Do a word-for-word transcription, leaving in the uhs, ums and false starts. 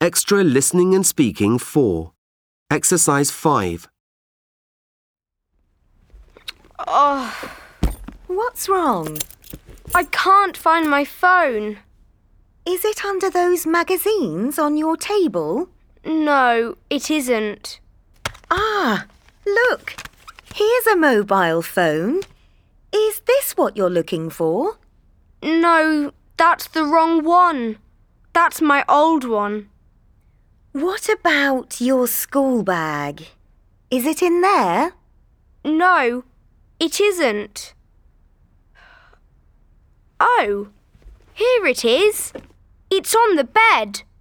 Extra listening and speaking four. Exercise five. Oh, What's wrong? I can't find my phone. Is it under those magazines on your table? No, it isn't. Ah, look. Here's a mobile phone. Is this what you're looking for? No, that's the wrong one. That's my old one. What about your school bag? Is it in there? No, it isn't. Oh, here it is. It's on the bed.